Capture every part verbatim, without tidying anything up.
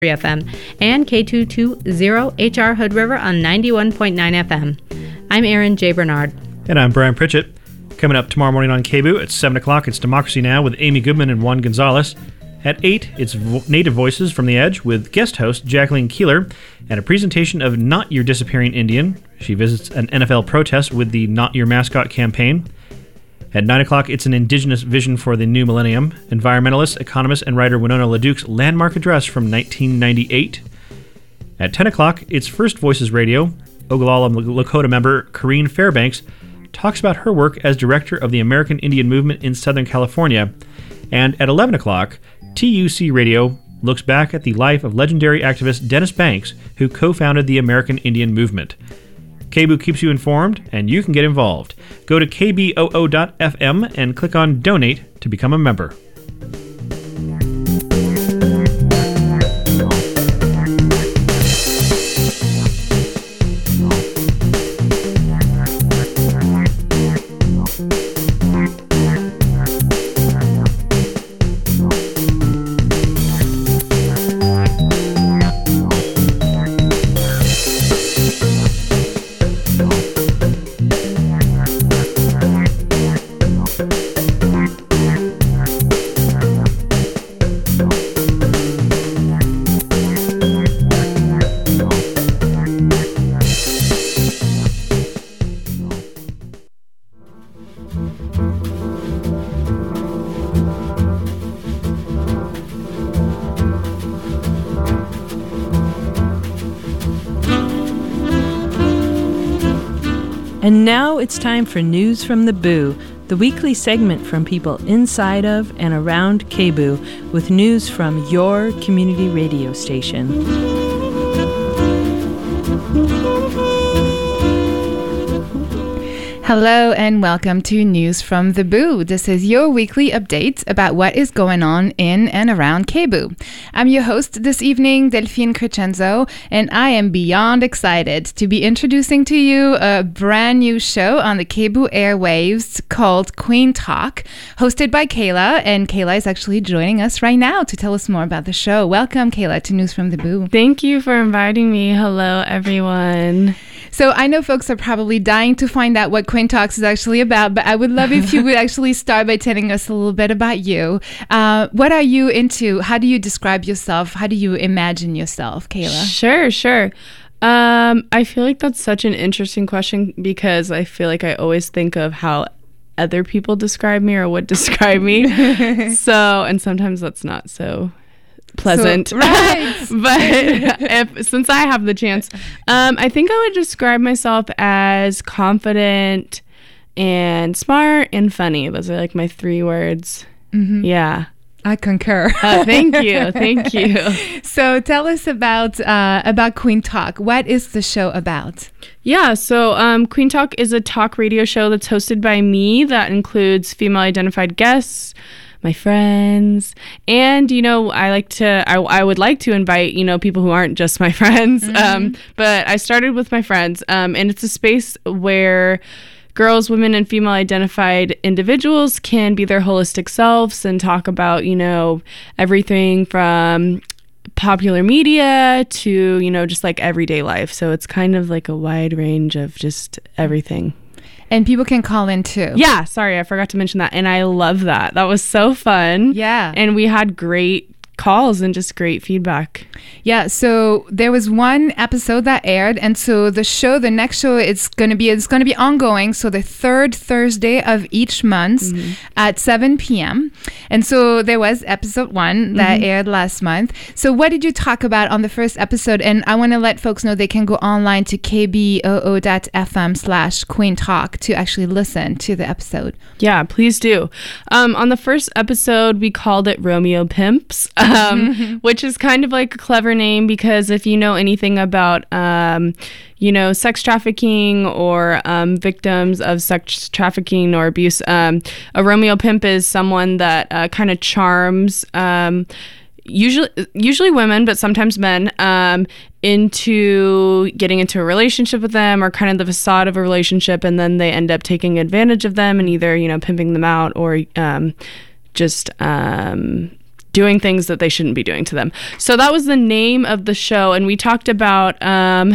F M and K two twenty H R Hood River on ninety-one point nine F M. I'm Erin J. Bernard. And I'm Brian Pritchett. Coming up tomorrow morning on K B O at seven o'clock, it's Democracy Now! With Amy Goodman and Juan Gonzalez. At eight, it's vo- Native Voices from the Edge with guest host Jacqueline Keeler and a presentation of Not Your Disappearing Indian. She visits an N F L protest with the Not Your Mascot campaign. At nine o'clock, it's an Indigenous vision for the new millennium. Environmentalist, economist, and writer Winona LaDuke's landmark address from nineteen ninety-eight. At ten o'clock, it's First Voices Radio. Oglala Lakota member Corrine Fairbanks talks about her work as director of the American Indian Movement in Southern California. And at eleven o'clock, T U C Radio looks back at the life of legendary activist Dennis Banks, who co-founded the American Indian Movement. K B O O keeps you informed, and you can get involved. Go to K B O O dot F M and click on Donate to become a member. And now it's time for News from the Boo, the weekly segment from people inside of and around K B O O with news from your community radio station. Hello and welcome to News from the Boo. This is your weekly update about what is going on in and around K B O O. I'm your host this evening, Delphine Crescenzo, and I am beyond excited to be introducing to you a brand new show on the K B O O airwaves called Queen Talk, hosted by Kayla, and Kayla is actually joining us right now to tell us more about the show. Welcome, Kayla, to News from the Boo. Thank you for inviting me. Hello, everyone. So I know folks are probably dying to find out what Queen Talks is actually about, but I would love if you would actually start by telling us a little bit about you. Uh, what are you into? How do you describe yourself? How do you imagine yourself, Kayla? Sure, sure. Um, I feel like that's such an interesting question because I feel like I always think of how other people describe me or would describe me. So, and sometimes that's not so pleasant. So, right. But if since I have the chance, um, I think I would describe myself as confident and smart and funny. Those are like my three words. Mm-hmm. Yeah. I concur. Oh, thank you. Thank you. So tell us about uh, about Queen Talk. What is the show about? Yeah, so um, Queen Talk is a talk radio show that's hosted by me that includes female-identified guests, my friends, and, you know, I like to, I, I would like to invite, you know, people who aren't just my friends, mm-hmm. um, but I started with my friends, um, and it's a space where girls, women, and female-identified individuals can be their holistic selves and talk about, you know, everything from popular media to, you know, just like everyday life. So it's kind of like a wide range of just everything. And people can call in too. Yeah, sorry, I forgot to mention that. And I love that. That was so fun. Yeah. And we had great calls and just great feedback. Yeah, so there was one episode that aired, and so the show, the next show, it's gonna be it's gonna be ongoing. So the third Thursday of each month mm-hmm. at seven p.m. And so there was episode one that mm-hmm. aired last month. So what did you talk about on the first episode? And I want to let folks know they can go online to K B O O dot F M slash Queen Talk to actually listen to the episode. Yeah, please do. Um, on the first episode, we called it Romeo Pimps. Um, mm-hmm. Which is kind of like a clever name because if you know anything about, um, you know, sex trafficking or um, victims of sex trafficking or abuse, um, a Romeo Pimp is someone that uh, kind of charms um, usually usually women, but sometimes men, um, into getting into a relationship with them or kind of the facade of a relationship, and then they end up taking advantage of them and either, you know, pimping them out or um, just... Um, doing things that they shouldn't be doing to them. So that was the name of the show, and we talked about um,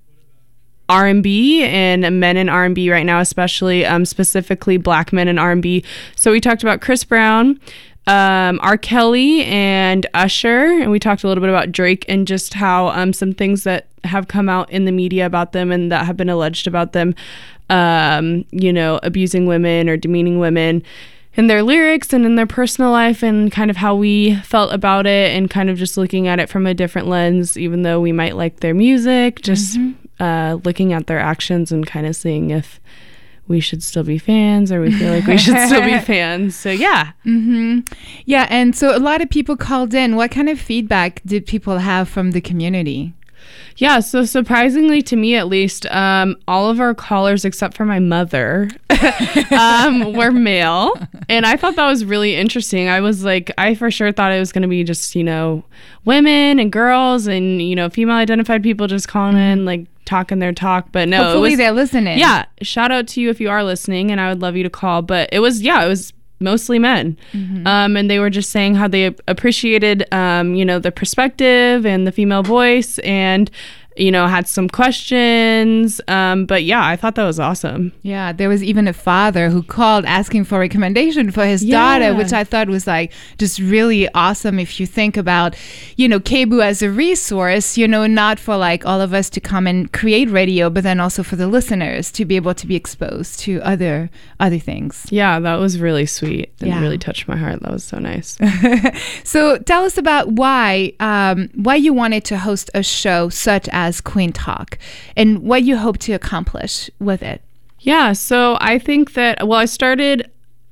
R and B and men in R and B right now, especially um, specifically black men in R and B. So we talked about Chris Brown, um, R. Kelly, and Usher, and we talked a little bit about Drake and just how um, some things that have come out in the media about them and that have been alleged about them, um, you know, abusing women or demeaning women in their lyrics and in their personal life, and kind of how we felt about it, and kind of just looking at it from a different lens, even though we might like their music, just mm-hmm. uh, looking at their actions and kind of seeing if we should still be fans or we feel like we should still be fans. So yeah. Mm-hmm. Yeah. And so a lot of people called in. What kind of feedback did people have from the community? Yeah, so surprisingly to me, at least, um, all of our callers, except for my mother, um, were male. And I thought that was really interesting. I was like, I for sure thought it was going to be just, you know, women and girls and, you know, female identified people just calling in, like talking their talk. But no, hopefully it was, they're listening. Yeah, shout out to you if you are listening, and I would love you to call. But it was, yeah, it was mostly men. Mm-hmm. Um, and they were just saying how they appreciated, um, you know, the perspective and the female voice, and, you know, had some questions. Um, but yeah, I thought that was awesome. Yeah, there was even a father who called asking for a recommendation for his yeah. daughter, which I thought was like just really awesome if you think about, you know, K B U as a resource, you know, not for like all of us to come and create radio, but then also for the listeners to be able to be exposed to other other things. Yeah, that was really sweet and yeah. really touched my heart. That was so nice. So tell us about why um, why you wanted to host a show such as as Queen Talk, and what you hope to accomplish with it. Yeah, so I think that, well, I started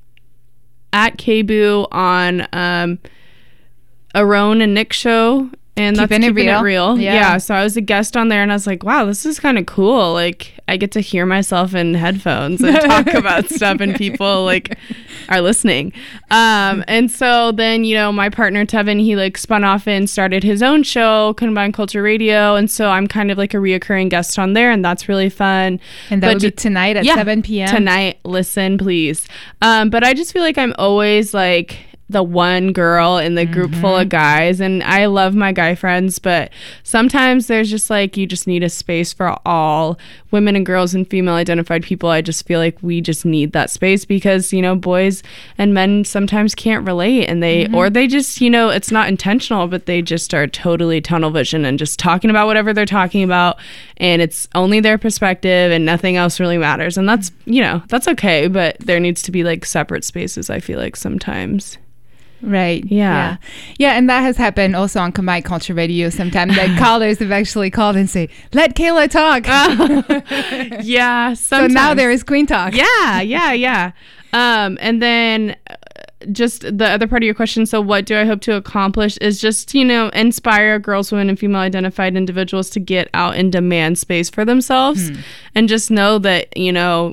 at K B U on um, a Roan and Nick show, and that's Keeping, keeping it, real. it real. Yeah. yeah, so I was a guest on there, and I was like, wow, this is kind of cool. Like, I get to hear myself in headphones and talk about stuff, and people like are listening. Um, and so then, you know, my partner Tevin, he like spun off and started his own show, Combined Culture Radio, and so I'm kind of like a reoccurring guest on there, and that's really fun. And that but would be tonight at yeah, seven p.m. Tonight, listen, please. Um, but I just feel like I'm always like the one girl in the group mm-hmm. full of guys, and I love my guy friends, but sometimes there's just like, you just need a space for all women and girls and female identified people. I just feel like we just need that space, because, you know, boys and men sometimes can't relate, and they mm-hmm. or they just, you know, it's not intentional, but they just are totally tunnel vision and just talking about whatever they're talking about, and it's only their perspective and nothing else really matters. And that's, you know, that's okay, but there needs to be like separate spaces, I feel like, sometimes. Right. Yeah. yeah. Yeah. And that has happened also on Combined Culture Radio sometimes, that callers have actually called and say, let Kayla talk. Uh, yeah. Sometimes. So now there is Queen Talk. Yeah. Yeah. Yeah. Um, and then just the other part of your question, so what do I hope to accomplish, is just, you know, inspire girls, women, and female identified individuals to get out and demand space for themselves, hmm. and just know that, you know,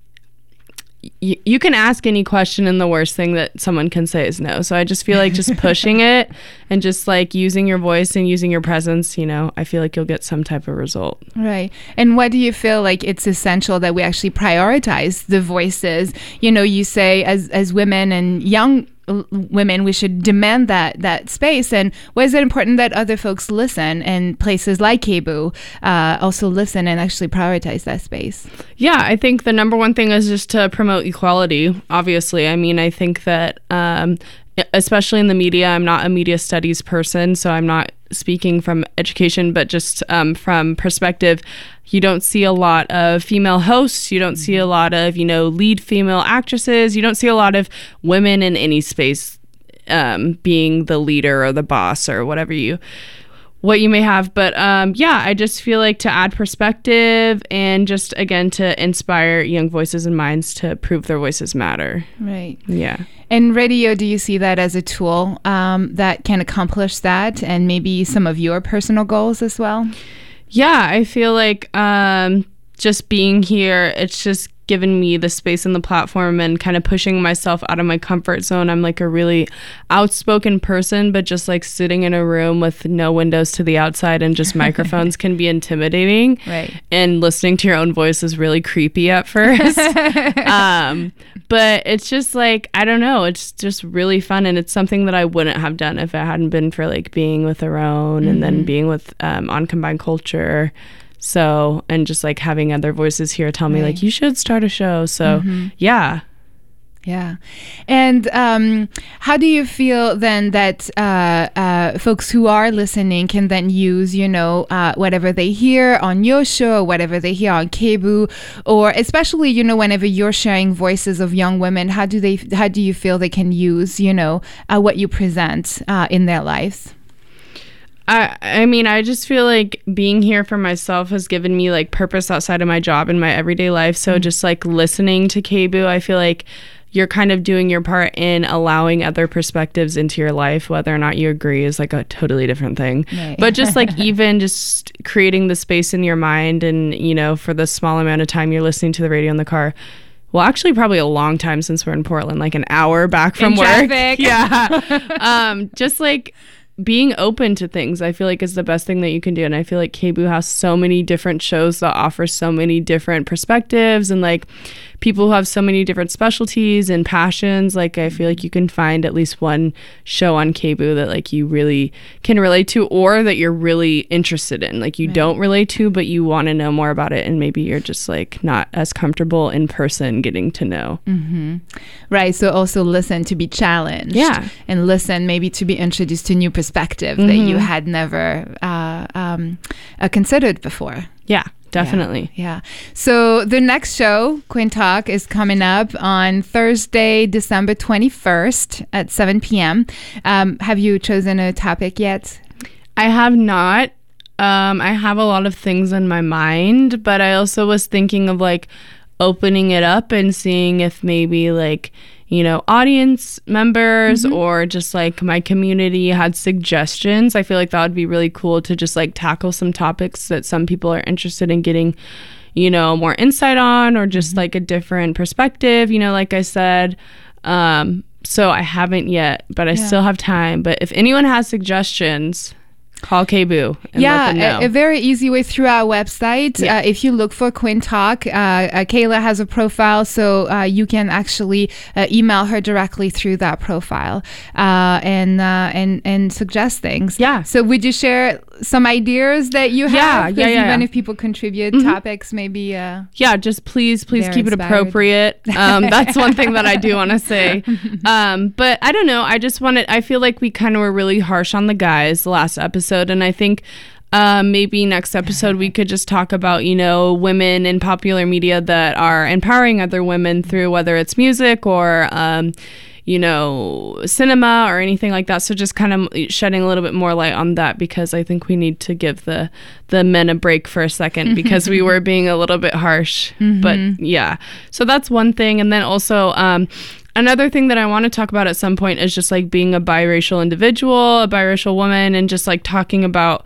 You, you can ask any question, and the worst thing that someone can say is no. So I just feel like just pushing it and just like using your voice and using your presence, you know, I feel like you'll get some type of result. Right. And what do you feel like it's essential that we actually prioritize the voices? You know, you say as as women and young women, we should demand that that space. And why is it important that other folks listen, and places like K B U uh, also listen and actually prioritize that space? Yeah, I think the number one thing is just to promote equality, obviously. I mean, I think that um, especially in the media, I'm not a media studies person, so I'm not speaking from education, but just um, from perspective. You don't see a lot of female hosts. You don't see a lot of, you know, lead female actresses. You don't see a lot of women in any space um, being the leader or the boss or whatever you, what you may have. But um, yeah, I just feel like to add perspective and just, again, to inspire young voices and minds to prove their voices matter. Right. Yeah. And radio, do you see that as a tool um, that can accomplish that, and maybe some of your personal goals as well? Yeah, I feel like um, just being here, it's just given me the space and the platform and kind of pushing myself out of my comfort zone. I'm like a really outspoken person, but just like sitting in a room with no windows to the outside and just microphones can be intimidating. Right. And listening to your own voice is really creepy at first. um, but it's just like, I don't know, it's just really fun. And it's something that I wouldn't have done if it hadn't been for like being with Aron mm-hmm. and then being with um, on Combined Culture. So, and just like having other voices here tell me right. like, you should start a show. So, mm-hmm. yeah. Yeah. And um, how do you feel then that uh, uh, folks who are listening can then use, you know, uh, whatever they hear on your show, or whatever they hear on KBOO, or especially, you know, whenever you're sharing voices of young women, how do they, how do you feel they can use, you know, uh, what you present uh, in their lives? I, I mean, I just feel like being here for myself has given me like purpose outside of my job in my everyday life. So mm-hmm. just like listening to KBOO, I feel like you're kind of doing your part in allowing other perspectives into your life. Whether or not you agree is like a totally different thing. Right. But just like even just creating the space in your mind and, you know, for the small amount of time you're listening to the radio in the car. Well, actually, probably a long time since we're in Portland, like an hour back from in work. Traffic. Yeah. um, just like being open to things, I feel like is the best thing that you can do. And I feel like KBOO has so many different shows that offer so many different perspectives and like people who have so many different specialties and passions. Like I feel like you can find at least one show on KBOO that like you really can relate to or that you're really interested in. Like you right. don't relate to, but you want to know more about it. And maybe you're just like not as comfortable in person getting to know. Mm-hmm. Right. So also listen to be challenged. Yeah. And listen maybe to be introduced to new perspective mm-hmm. that you had never uh, um, uh, considered before. Yeah. Definitely. Yeah, yeah. So the next show, Queen Talk, is coming up on Thursday, December twenty-first at seven p.m. Um, have you chosen a topic yet? I have not. Um, I have a lot of things in my mind, but I also was thinking of like opening it up and seeing if maybe like, you know, audience members mm-hmm. or just like my community had suggestions. I feel like that would be really cool to just like tackle some topics that some people are interested in getting, you know, more insight on or just mm-hmm. like a different perspective, you know, like I said. Um, so I haven't yet, but I yeah. still have time. But if anyone has suggestions, call KBOO and yeah, let them know. A, a very easy way through our website. Yeah. Uh, if you look for Queen Talk, uh, uh, Kayla has a profile, so uh, you can actually uh, email her directly through that profile uh, and uh, and and suggest things. Yeah. So would you share some ideas that you have? Yeah, yeah, yeah. Even yeah. if people contribute mm-hmm. topics, maybe. Uh, yeah, just please, please keep inspired. it appropriate. Um, that's one thing that I do want to say. Um, but I don't know. I just wanted. I feel like we kind of were really harsh on the guys the last episode. And I think uh, maybe next episode we could just talk about, you know, women in popular media that are empowering other women through whether it's music or, um, you know, cinema or anything like that. So just kind of shedding a little bit more light on that because I think we need to give the, the men a break for a second because we were being a little bit harsh. Mm-hmm. But yeah, so that's one thing. And then also, um, another thing that I want to talk about at some point is just like being a biracial individual, a biracial woman, and just like talking about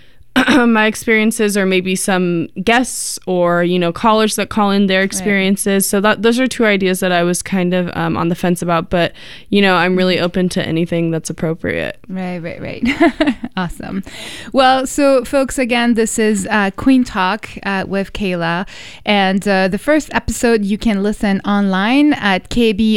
my experiences or maybe some guests or, you know, callers that call in their experiences. Right. So that those are two ideas that I was kind of um, on the fence about. But, you know, I'm really open to anything that's appropriate. Right, right, right. Awesome. Well, so folks, again, this is uh, Queen Talk uh, with Kayla. And uh, the first episode you can listen online at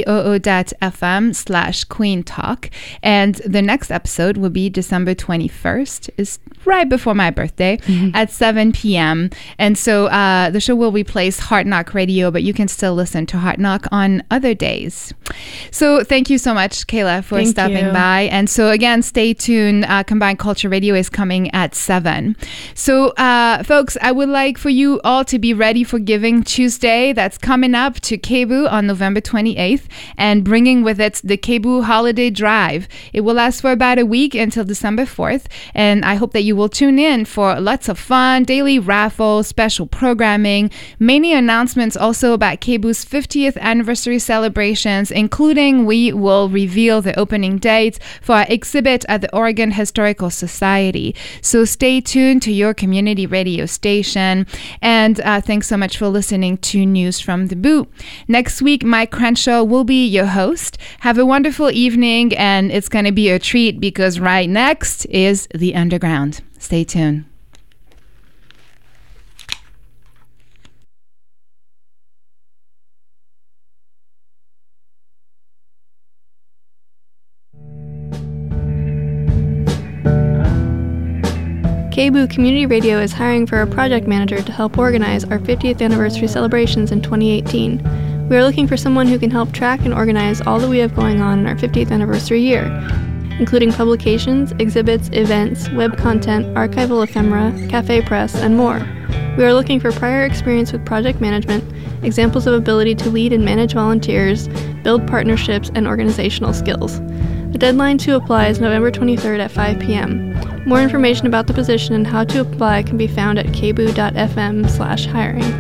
kboo.fm slash Queen Talk. And the next episode will be December twenty-first. Is right before my birthday mm-hmm. at seven p.m. And so uh, the show will replace Heart Knock Radio, but you can still listen to Heart Knock on other days. So thank you so much, Kayla, for thank stopping you. by. And so again, stay tuned. Uh, Combined Culture Radio is coming at seven. So uh, folks, I would like for you all to be ready for Giving Tuesday. That's coming up to KBOO on November twenty-eighth and bringing with it the KBOO Holiday Drive. It will last for about a week until December fourth. And I hope that you will tune in in for lots of fun, daily raffles, special programming, many announcements also about K B U's fiftieth anniversary celebrations, including we will reveal the opening dates for our exhibit at the Oregon Historical Society. So stay tuned to your community radio station. And uh, thanks so much for listening to News from the Boo. Next week, Mike Crenshaw will be your host. Have a wonderful evening, and it's going to be a treat because right next is The Underground. Stay tuned. K B U Community Radio is hiring for a project manager to help organize our fiftieth anniversary celebrations in twenty eighteen. We are looking for someone who can help track and organize all that we have going on in our fiftieth anniversary year, including publications, exhibits, events, web content, archival ephemera, cafe press, and more. We are looking for prior experience with project management, examples of ability to lead and manage volunteers, build partnerships, and organizational skills. The deadline to apply is November twenty-third at five p.m. More information about the position and how to apply can be found at kboo.fm slash hiring.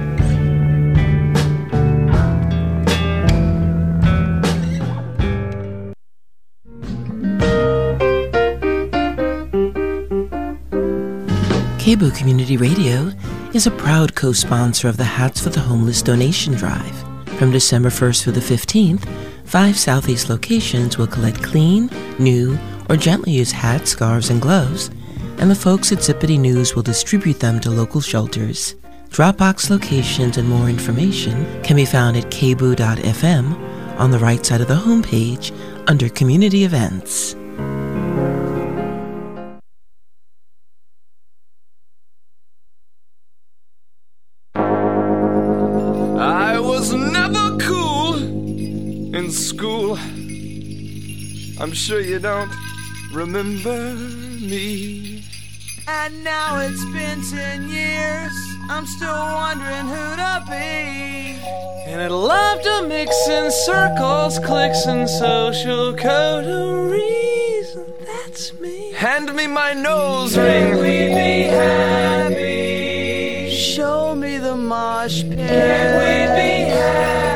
K B U Community Radio is a proud co-sponsor of the Hats for the Homeless donation drive. From December first through the fifteenth, five Southeast locations will collect clean, new, or gently used hats, scarves, and gloves, and the folks at Zippity News will distribute them to local shelters. Dropbox locations and more information can be found at kboo dot f m on the right side of the homepage under Community Events. I was never cool in school. I'm sure you don't remember me. And now it's been ten years, I'm still wondering who to be. And I'd love to mix in circles, clicks, and social coteries. That's me. Hand me my nose ring. Can we be happy? Show me the mosh pit. Can we be happy?